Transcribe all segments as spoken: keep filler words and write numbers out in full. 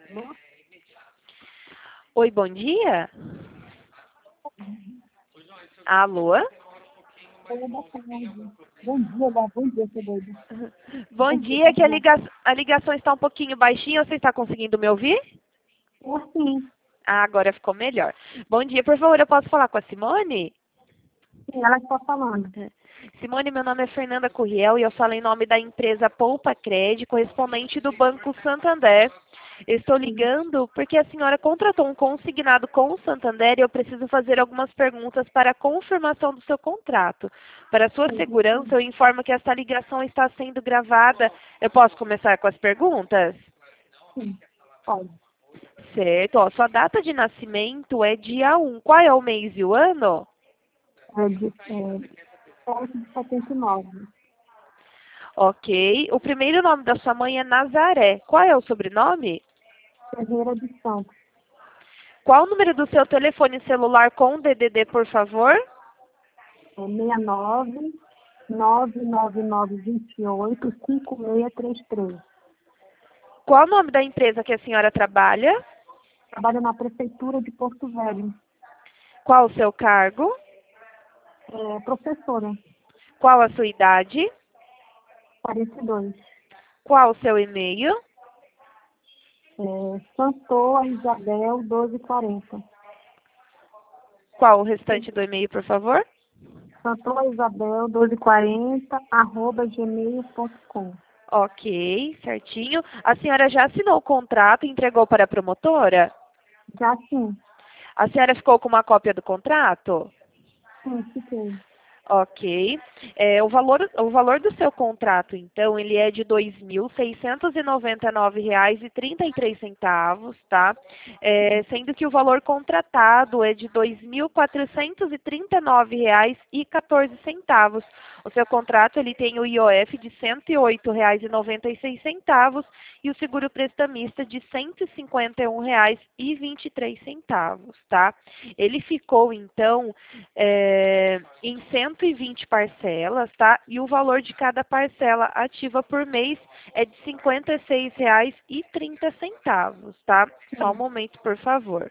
Oi, bom dia. Alô? Oi, boa tarde. Bom dia, Gá. Bom dia, seu doido. Bom Bom dia, dia, que a, Gabriel. liga... a ligação está um pouquinho baixinha. Você está conseguindo me ouvir? É assim. Ah, agora ficou melhor. Bom dia, por favor, eu posso falar com a Simone? Sim, ela está falando. Simone, meu nome é Fernanda Curriel e eu falo em nome da empresa Poupa Cred, correspondente do Banco Santander. Estou Sim. ligando porque a senhora contratou um consignado com o Santander e eu preciso fazer algumas perguntas para a confirmação do seu contrato. Para sua Sim, segurança, eu informo que esta ligação está sendo gravada. Eu posso começar com as perguntas? sim. Pode. Certo. Ó, sua data de nascimento é dia um. Qual é o mês e o ano? É de é, sete de setenta e nove. Ok. O primeiro nome da sua mãe é Nazaré. Qual é o sobrenome? Ferreira de Santos. Qual o número do seu telefone celular com D D D, por favor? É seis nove nove nove nove dois oito cinco seis três três. Qual o nome da empresa que a senhora trabalha? Trabalho na Prefeitura de Porto Velho. Qual o seu cargo? É professora. Qual a sua idade? quarenta e dois. Qual o seu e-mail? É, Santoa Isabel doze e quarenta. Qual o restante do e-mail, por favor? Santoa Isabel doze e quarenta arroba gmail ponto com. Ok, certinho. A senhora já assinou o contrato e entregou para a promotora? Já sim. A senhora ficou com uma cópia do contrato? Sim, fiquei. Ok. É, o valor, o valor do seu contrato, então, ele é de dois mil seiscentos e noventa e nove reais e trinta e três centavos, tá? É, sendo que o valor contratado é de dois mil quatrocentos e trinta e nove reais e quatorze centavos. O seu contrato, ele tem o I O F de cento e oito reais e noventa e seis centavos e o seguro prestamista de cento e cinquenta e um reais e vinte e três centavos, tá? Ele ficou, então, é, em cento e vinte parcelas, tá? E o valor de cada parcela ativa por mês é de cinquenta e seis reais e trinta centavos, tá? Só um Sim. momento, por favor.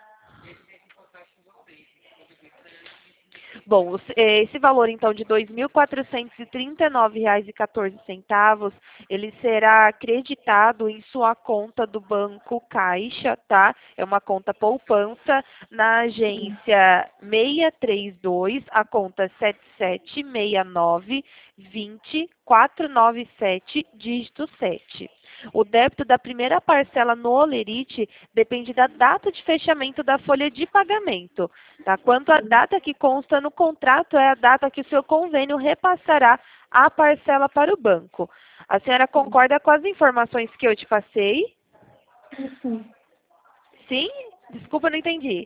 Bom, os- eh, esse valor então de dois mil quatrocentos e trinta e nove reais e quatorze centavos, ele será acreditado em sua conta do Banco Caixa, tá? É uma conta poupança na Sim. agência seis três dois, a conta sete sete seis nove dois zero quatro nove sete, dígito sete. O débito da primeira parcela no Olerite depende da data de fechamento da folha de pagamento. Tá? Quanto à data que consta no contrato, é a data que o seu convênio repassará a parcela para o banco. A senhora Sim. concorda com as informações que eu te passei? Sim, sim. Sim? Desculpa, não entendi.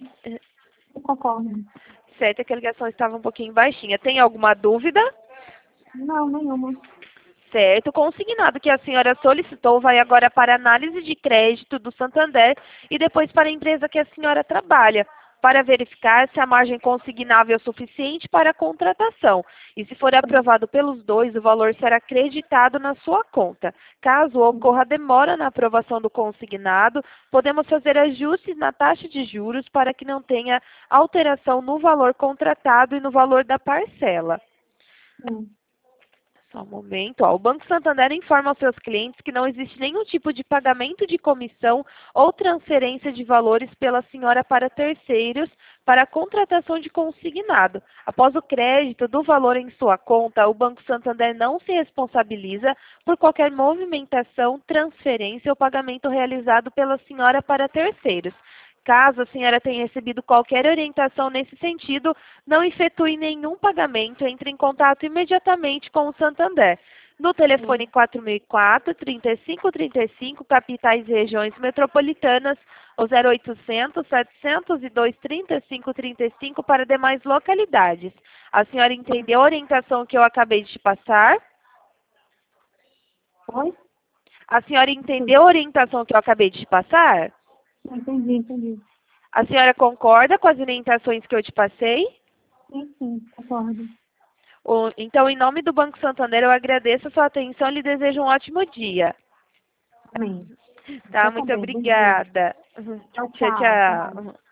Eu concordo. Certo, é que a ligação estava um pouquinho baixinha. Tem alguma dúvida? Não, nenhuma. Certo, o consignado que a senhora solicitou vai agora para análise de crédito do Santander e depois para a empresa que a senhora trabalha, para verificar se a margem consignável é suficiente para a contratação. E se for Sim. aprovado pelos dois, o valor será creditado na sua conta. Caso Sim. ocorra demora na aprovação do consignado, podemos fazer ajustes na taxa de juros para que não tenha alteração no valor contratado e no valor da parcela. Sim. Só um momento. Ó. O Banco Santander informa aos seus clientes que não existe nenhum tipo de pagamento de comissão ou transferência de valores pela senhora para terceiros para a contratação de consignado. Após o crédito do valor em sua conta, o Banco Santander não se responsabiliza por qualquer movimentação, transferência ou pagamento realizado pela senhora para terceiros. Caso a senhora tenha recebido qualquer orientação nesse sentido, não efetue nenhum pagamento, entre em contato imediatamente com o Santander. No telefone Sim. quatro mil e quatro, trinta e cinco trinta e cinco, capitais e regiões metropolitanas, ou zero oitocentos, setecentos e dois, trinta e cinco trinta e cinco para demais localidades. A senhora entendeu a orientação que eu acabei de te passar? Oi? A senhora Sim. entendeu a orientação que eu acabei de te passar? Entendi, entendi. A senhora concorda com as orientações que eu te passei? Sim, sim, concordo. O- Então, em nome do Banco Santander, eu agradeço a sua atenção e lhe desejo um ótimo dia. Amém. Tá, Você muito também. Beijinho. obrigada. Tchau, Tchau, tchau. Até mais. tchau.